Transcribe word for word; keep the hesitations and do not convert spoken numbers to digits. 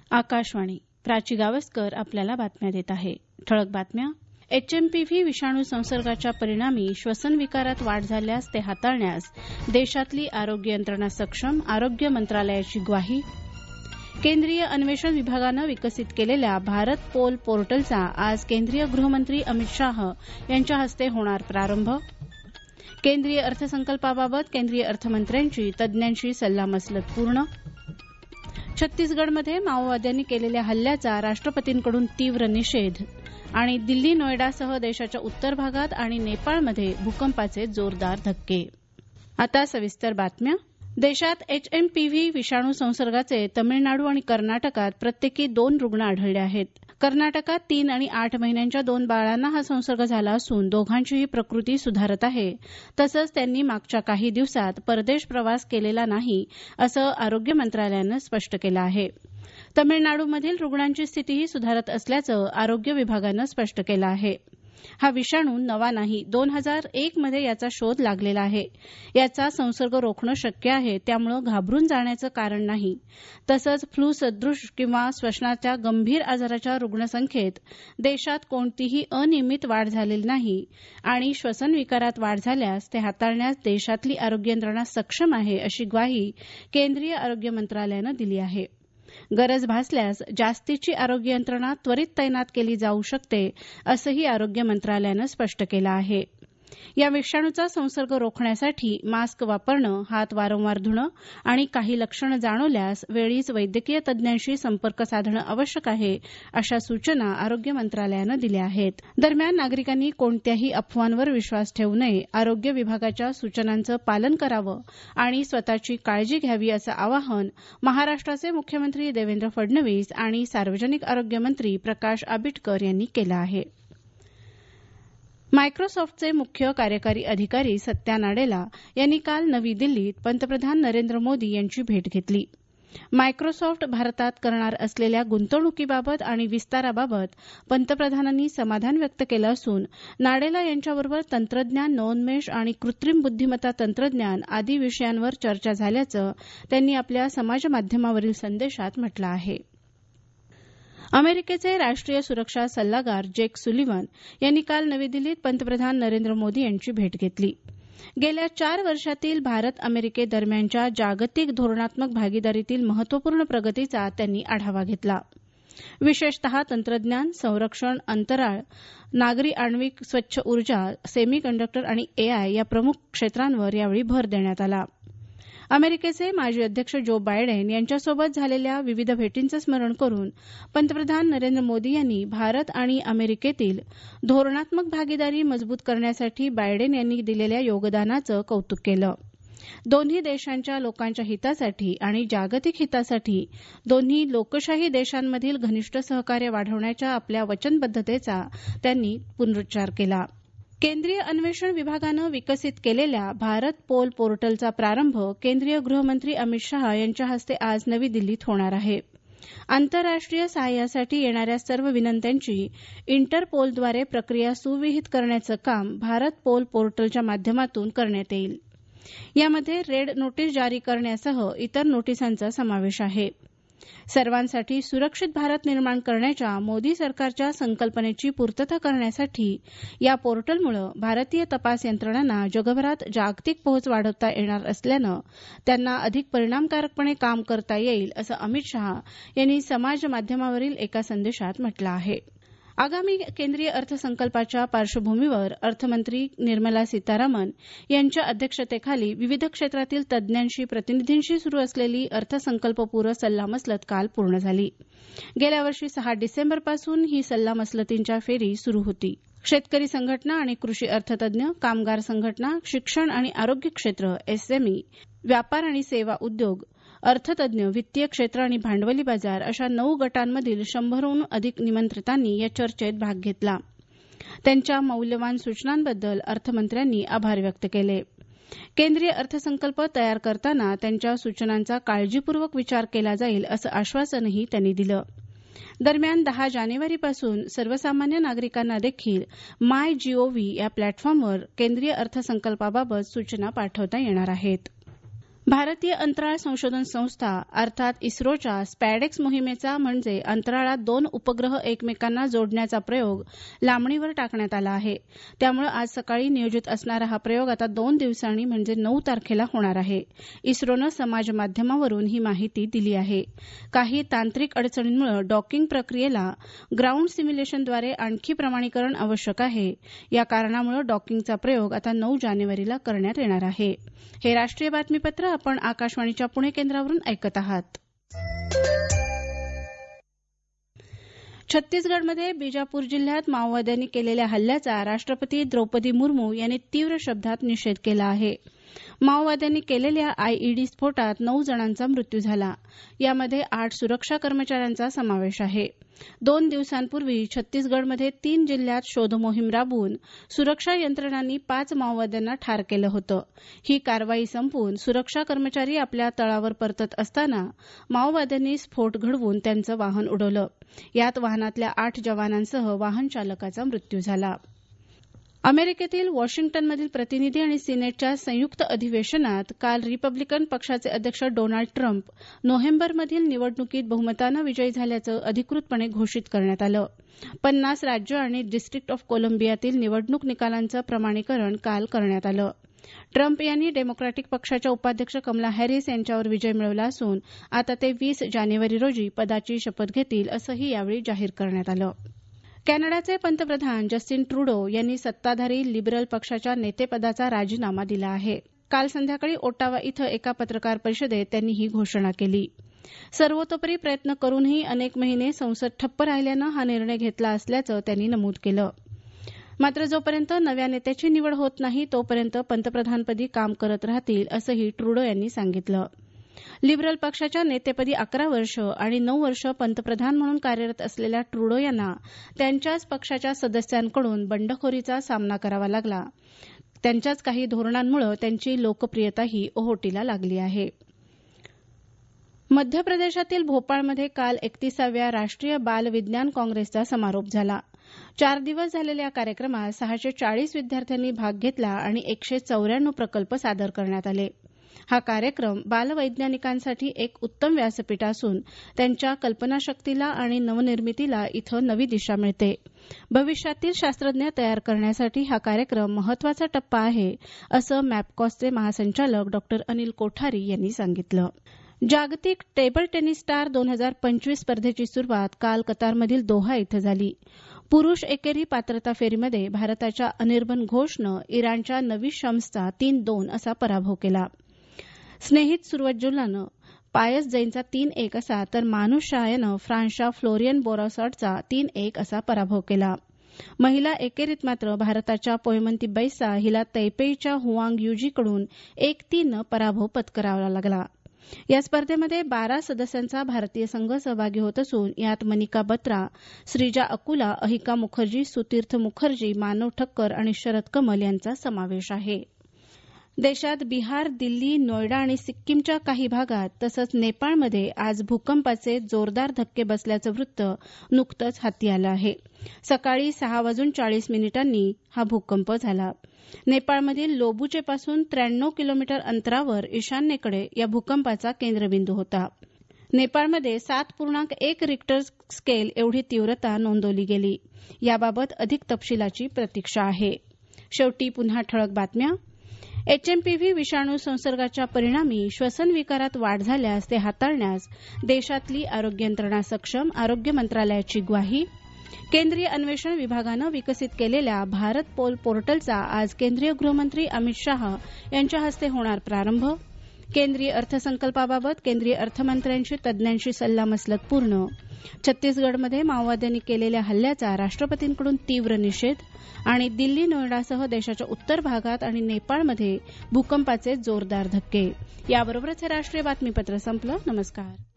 आकाशवाणी. प्राची गावस्कर आपल्याला बातम्या देत आहे. ठळक बातम्या. एचएमपीव्ही विषाणू संसर्गाच्या परिणामी श्वसन विकारात वाढ झाल्यास ते हाताळण्यास देशातली आरोग्य यंत्रणा सक्षम, आरोग्य मंत्रालयाची ग्वाही. केंद्रीय अन्वेषण विभागानं विकसित केलेल्या भारत पोल पोर्टलचा आज केंद्रीय गृहमंत्री अमित शाह यांच्या हस्ते होणार प्रारंभ. केंद्रीय अर्थसंकल्पाबाबत केंद्रीय अर्थमंत्र्यांची तज्ज्ञांशी सल्लामसलत पूर्ण. छत्तीसगडमध्ये माओवाद्यांनी केलेल्या हल्ल्याचा राष्ट्रपतींकडून तीव्र निषेध. आणि दिल्ली नोएडासह देशाच्या उत्तर भागात आणि नेपाळमध्ये भूकंपाचे जोरदार धक्के. आता सविस्तर बातम्या. देशात एचएमपीव्ही विषाणू संसर्गाचे तमिळनाडू आणि कर्नाटकात प्रत्येकी दोन रुग्ण आढळले आहेत. कर्नाटकात तीन आणि आठ महिन्यांच्या दोन बाळांना हा संसर्ग झाला असून दोघांचीही प्रकृती सुधारत आहे. तसंच त्यांनी मागच्या काही दिवसात परदेश प्रवास केलेला नाही असं आरोग्य मंत्रालयानं स्पष्ट केलं आहे. तमिळनाडूमधील रुग्णांची स्थितीही सुधारत असल्याचं आरोग्य विभागानं स्पष्ट केलं आहे. हा विषाणू नवा नाही. दोन हजार एक मध्ये याचा शोध लागलेला आहे. याचा संसर्ग रोखणं शक्य आहे, त्यामुळे घाबरून जाण्याचं कारण नाही. तसंच फ्लू सदृश किंवा श्वसनाच्या गंभीर आजाराच्या रुग्णसंख्येत देशात कोणतीही अनियमित वाढ झालेली नाही आणि श्वसन विकारात वाढ झाल्यास ते हाताळण्यास देशातली आरोग्य यंत्रणा सक्षम आहे, अशी ग्वाही केंद्रीय आरोग्य मंत्रालयानं दिली आहे. गरज भासल्यास जास्तीची आरोग्य यंत्रणा त्वरित तैनात केली जाऊ शकते, असंही आरोग्य मंत्रालयानं स्पष्ट केलं आहे. या विषाणूचा संसर्ग रोखण्यासाठी मास्क वापरणं, हात वारंवार धुणं आणि काही लक्षणं जाणवल्यास वेळीच वैद्यकीय तज्ज्ञांशी संपर्क साधणं आवश्यक आहे, अशा सूचना आरोग्य मंत्रालयानं दिल्या आहेत. दरम्यान नागरिकांनी कोणत्याही अफवांवर विश्वास ठेवू नये, आरोग्य विभागाच्या सूचनांचं पालन करावं आणि स्वतःची काळजी घ्यावी, असं आवाहन महाराष्ट्राचे मुख्यमंत्री देवेंद्र फडणवीस आणि सार्वजनिक आरोग्य मंत्री प्रकाश आंबेडकर यांनी केलं आहे. मायक्रोसॉफ्टचे मुख्य कार्यकारी अधिकारी सत्या नाडेला यांनी काल नवी दिल्लीत पंतप्रधान नरेंद्र मोदी यांची भेट घेतली. मायक्रोसॉफ्ट भारतात करणार असलेल्या गुंतवणुकीबाबत आणि विस्ताराबाबत पंतप्रधानांनी समाधान व्यक्त केलं असून नाडेला यांच्याबरोबर तंत्रज्ञान, नवोन्मेष आणि कृत्रिम बुद्धिमत्ता तंत्रज्ञान आदी विषयांवर चर्चा झाल्याचं त्यांनी आपल्या समाजमाध्यमावरील संदेशात म्हटलं आहे. अमेरिकेचे राष्ट्रीय सुरक्षा सल्लागार जेक सुलिव्हन यांनी काल नवी दिल्लीत पंतप्रधान नरेंद्र मोदी यांची भेट घेतली. गेल्या चार वर्षातील भारत अमेरिके दरम्यानच्या जागतिक धोरणात्मक भागीदारीतील महत्वपूर्ण प्रगतीचा त्यांनी आढावा घेतला. विशेषतः तंत्रज्ञान, संरक्षण, अंतराळ, नागरी आण्विक, स्वच्छ ऊर्जा, सेमीकंडक्टर आणि एआय या प्रमुख क्षेत्रांवर यावेळी भर देण्यात आला. अमेरिकेचे माजी अध्यक्ष जो बायडेन यांच्यासोबत झालेल्या विविध भेटींचं स्मरण करून पंतप्रधान नरेंद्र मोदी यांनी भारत आणि अमेरिकेतील धोरणात्मक भागीदारी मजबूत करण्यासाठी बायडेन यांनी दिलेल्या योगदानाचं कौतुक केलं. दोन्ही देशांच्या लोकांच्या हितासाठी आणि जागतिक हितासाठी दोन्ही लोकशाही देशांमधील घनिष्ठ सहकार्य वाढवण्याच्या आपल्या वचनबद्धतेचा त्यांनी पुनरुच्चार केला. केंद्रीय अन्वेषण विभागानं विकसित केलेल्या भारत पोल पोर्टलचा प्रारंभ केंद्रीय गृहमंत्री अमित शाह यांच्या हस्ते आज नवी दिल्लीत होणार आहे. आंतरराष्ट्रीय सहाय्यासाठी येणाऱ्या सर्व विनंत्यांची इंटरपोलद्वारे प्रक्रिया सुविहित करण्याचं काम भारत पोल पोर्टलच्या माध्यमातून करण्यात येईल. यामध्ये रेड नोटीस जारी करण्यासह इतर नोटिसांचा समावेश आहे. सर्वांसाठी सुरक्षित भारत निर्माण करण्याच्या मोदी सरकारच्या संकल्पनेची पूर्तता करण्यासाठी या पोर्टलमुळे भारतीय तपास यंत्रणांना जगभरात जागतिक पोहोच वाढवता येणार असल्यानं त्यांना अधिक परिणामकारकपणे काम करता येईल, असं अमित शाह यांनी समाज माध्यमावरील एका संदेशात म्हटलं आहे. आगामी केंद्रीय अर्थसंकल्पाच्या पार्श्वभूमीवर अर्थमंत्री निर्मला सीतारामन यांच्या अध्यक्षतेखाली विविध क्षेत्रातील तज्ज्ञांशी प्रतिनिधींशी सुरू असलेली अर्थसंकल्पपूर्व सल्लामसलत काल पूर्ण झाली. गेल्या वर्षी सहा डिसेंबरपासून ही सल्लामसलतींच्या फेरी सुरू होती. शेतकरी संघटना आणि कृषी अर्थतज्ञ, कामगार संघटना, शिक्षण आणि आरोग्य क्षेत्र, एसएमई, व्यापार आणि सेवा उद्योग, अर्थतज्ञ, वित्तीय क्षेत्र आणि भांडवली बाजार अशा नऊ गटांमधील शंभरहून अधिक निमंत्रितांनी या चर्चेत भाग घेतला. त्यांच्या मौल्यवान सूचनांबद्दल अर्थमंत्र्यांनी आभार व्यक्त केले. केंद्रीय अर्थसंकल्प तयार करताना त्यांच्या सूचनांचा काळजीपूर्वक विचार केला जाईल, असं आश्वासनही त्यांनी दिलं. दरम्यान दहा जानेवारीपासून सर्वसामान्य नागरिकांना देखील माय जीओव्ही या प्लॅटफॉर्मवर केंद्रीय अर्थसंकल्पाबाबत सूचना पाठवता येणार आहेत. भारतीय अंतराळ संशोधन संस्था अर्थात इस्रोच्या स्पॅडेक्स मोहिमेचा म्हणजे अंतराळात दोन उपग्रह एकमेकांना जोडण्याचा प्रयोग लांबणीवर टाकण्यात आला आहे. त्यामुळे आज सकाळी नियोजित असणारा हा प्रयोग आता दोन दिवसांनी म्हणजे नऊ तारखेला होणार आहे. इस्रोनं समाज माध्यमावरून ही माहिती दिली आहे. काही तांत्रिक अडचणींमुळे डॉकिंग प्रक्रियेला ग्राउंड सिम्युलेशनद्वारे आणखी प्रमाणीकरण आवश्यक आहे. या कारणामुळे डॉकिंगचा प्रयोग आता नऊ जानेवारीला करण्यात येणार आहे. हे राष्ट्रीय बातमीपत्र आपण आकाशवाणीच्या पुणे केंद्रावरून ऐकत आहात. छत्तीसगडमध्ये बिजापूर जिल्ह्यात माओवाद्यांनी केलेल्या हल्ल्याचा राष्ट्रपती द्रौपदी मुर्मू यांनी तीव्र शब्दात निषेध केला आहे. माओवाद्यांनी केलेल्या आयईडी स्फोटात नऊ जणांचा मृत्यू झाला. यामध्ये आठ सुरक्षा कर्मचाऱ्यांचा समावेश आहे. दोन दिवसांपूर्वी छत्तीसगडमध्ये तीन जिल्ह्यात शोधमोहीम राबवून सुरक्षा यंत्रणांनी पाच माओवाद्यांना ठार केलं होतं. ही कारवाई संपवून सुरक्षा कर्मचारी आपल्या तळावर परतत असताना माओवाद्यांनी स्फोट घडवून त्यांचं वाहन उडवलं. यात वाहनातल्या आठ जवानांसह वाहन चालकाचा मृत्यू झाला. अमेरिकेतील वॉशिंग्टनमधील प्रतिनिधी आणि सिनेटच्या संयुक्त अधिवेशनात काल रिपब्लिकन पक्षाचे अध्यक्ष डोनाल्ड ट्रम्प नोव्हेंबरमधील निवडणुकीत बहुमतानं विजयी झाल्याचं अधिकृतपणे घोषित करण्यात आलं. पन्नास राज्य आणि डिस्ट्रिक्ट ऑफ कोलंबियातील निवडणूक निकालांचं प्रमाणीकरण काल करण्यात आलं. ट्रम्प यांनी डेमोक्रॅटिक पक्षाच्या उपाध्यक्ष कमला हॅरिस यांच्यावर विजय मिळवला असून आता ते वीस जानेवारी रोजी पदाची शपथ घेतील असंही यावेळी जाहीर करण्यात आलं. कॅनडाचे पंतप्रधान जस्टिन ट्रुडो यांनी सत्ताधारी लिबरल पक्षाच्या नेतेपदाचा राजीनामा दिला आहे. काल संध्याकाळी ओटावा इथं एका पत्रकार परिषदेत त्यांनी ही घोषणा केली. सर्वतोपरी प्रयत्न करूनही अनेक महिने संसद ठप्प राहिल्यानं हा निर्णय घेतला असल्याचं त्यांनी नमूद केलं. मात्र जोपर्यंत नव्या नेत्याची निवड होत नाही तोपर्यंत पंतप्रधानपदी काम करत राहतील असंही ट्रुडो यांनी सांगितलं. लिबरल पक्षाच्या नेतेपदी अकरा वर्ष आणि नऊ वर्ष पंतप्रधान म्हणून कार्यरत असलेल्या ट्रुडो यांना त्यांच्याच पक्षाच्या सदस्यांकडून बंडखोरीचा सामना करावा लागला. त्यांच्याच काही धोरणांमुळे त्यांची लोकप्रियताही ओहोटीला लागली आहे. मध्य प्रदेशातील भोपाळमध्ये काल एकतीसाव्या राष्ट्रीय बाल विज्ञान काँग्रेसचा समारोप झाला. चार दिवस झालेल्या या कार्यक्रमात सहाशे चाळीस विद्यार्थ्यांनी भाग घेतला आणि एकशे चौऱ्याण्णव प्रकल्प सादर करण्यात आले. हा कार्यक्रम बालवैज्ञानिकांसाठी एक उत्तम व्यासपीठ असून त्यांच्या कल्पनाशक्तीला आणि नवनिर्मितीला इथं नवी दिशा मिळते. भविष्यातील शास्त्रज्ञ तयार करण्यासाठी हा कार्यक्रम महत्वाचा टप्पा आहे असं मॅपकॉसचे महासंचालक डॉक्टर अनिल कोठारी यांनी सांगितलं. जागतिक टेबल टेनिस स्टार दोन हजार पंचवीस स्पर्धेची सुरुवात काल कतारमधील दोहा इथं झाली. पुरुष एकेरी पात्रता फेरीमध्ये भारताच्या अनिर्बन घोषनं इराणच्या नवी शम्सचा तीन दोन असा पराभव केला. स्नेहित सुरवज्जुलानं पायस जैनचा तीन एक असा तर मानुष शाह यानं फ्रान्सच्या फ्लोरियन बोरासॉटचा तीन एक असा पराभव केला. महिला एकेरीत मात्र भारताच्या पोयमंती बैसा हिला तैपेईच्या हुआंग युजीकडून एक तीननं पराभव पत्करावा लागला. या स्पर्धेमध्ये बारा सदस्यांचा भारतीय संघ सहभागी होत असून यात मनिका बत्रा, श्रीजा अकुला, अहिका मुखर्जी, सुतीर्थ मुखर्जी, मानव ठक्कर आणि शरद कमल यांचा समावेश आहे. देशात बिहार, दिल्ली, नोएडा आणि सिक्कीमच्या काही भागात तसंच नेपाळमध्ये आज भूकंपाचे जोरदार धक्के बसल्याचं वृत्त नुकतंच हाती आलं आहे. सकाळी सहा वाजून चाळीस मिनिटांनी हा भूकंप झाला. नेपाळमधील लोबुचेपासून त्र्याण्णव किलोमीटर अंतरावर ईशान्येकडे या भूकंपाचा केंद्रबिंदू होता. नेपाळमध्ये सात पूर्णांक एक रिक्टर स्केल एवढी तीव्रता नोंदवली गेली. याबाबत अधिक तपशिलाची प्रतीक्षा आहे. शेवटी पुन्हा ठळक बातम्या. एचएमपीव्ही विषाणू संसर्गाच्या परिणामी श्वसन विकारात वाढ झाल्यास ते हाताळण्यास देशातली आरोग्य यंत्रणा सक्षम, आरोग्य मंत्रालयाची ग्वाही. केंद्रीय अन्वेषण विभागानं विकसित केलेल्या भारत पोल पोर्टलचा आज केंद्रीय गृहमंत्री अमित शाह यांच्या हस्ते होणार प्रारंभ. केंद्रीय अर्थसंकल्पाबाबत केंद्रीय अर्थमंत्र्यांशी तज्ज्ञांशी सल्लामसलत पूर्ण. छत्तीसगडमध्ये माओवाद्यांनी केलेल्या हल्ल्याचा राष्ट्रपतींकडून तीव्र निषेध आणि दिल्ली, नोएडासह देशाच्या उत्तर भागात आणि नेपाळमध्ये भूकंपाचे जोरदार धक्के. याबरोबरच हे राष्ट्रीय बातमीपत्र संपलं. नमस्कार.